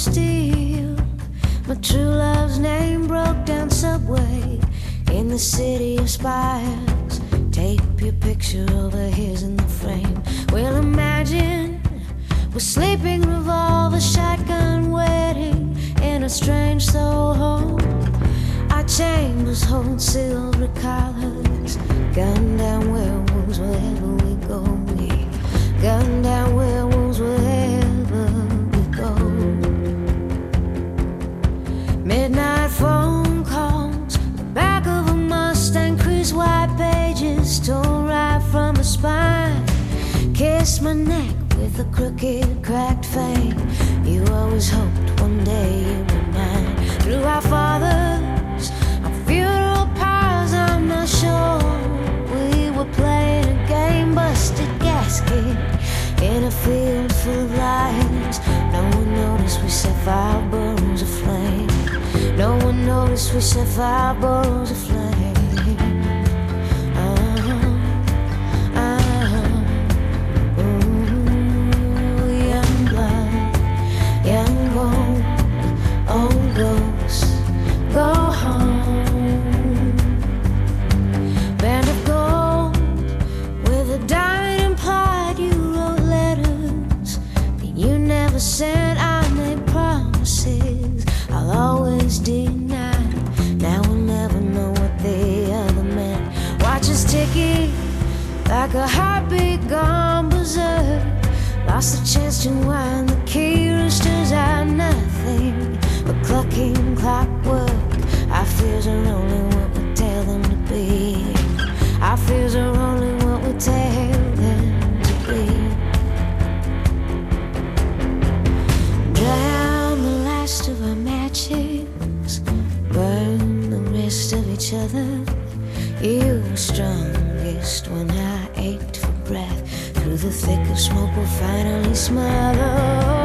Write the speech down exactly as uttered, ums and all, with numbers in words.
steel. My true love's name broke down subway in the city of spires. Tape your picture over his in the frame. Well, imagine we're sleeping revolver shotgun wedding in a strange Soho. Our chambers hold silver collars. Gun down werewolves wherever we go. We gun down werewolves wherever we go. Midnight phone calls, the back of a Mustang, crease white pages torn right from the spine. Kiss my neck with a crooked, cracked fame. You always hoped one day you'd be mine. Through our fathers, our funeral pyres, I'm not sure we were playing a game. Busted gasket in a field full of lions. No one noticed we set fire burrows aflame. No one noticed we set fire burrows aflame. Said I made promises I'll always deny. Now we'll never know what the other meant. Watch us ticking like a heartbeat gone berserk. Lost the chance to wind the key. Roosters are nothing but clucking clockwork. Our fears are only what we tell them to be. Our fears are only what we tell them to be. Drown the last of our matches, burn the rest of each other. You were strongest when I ached for breath. Through the thick of smoke we'll finally smother.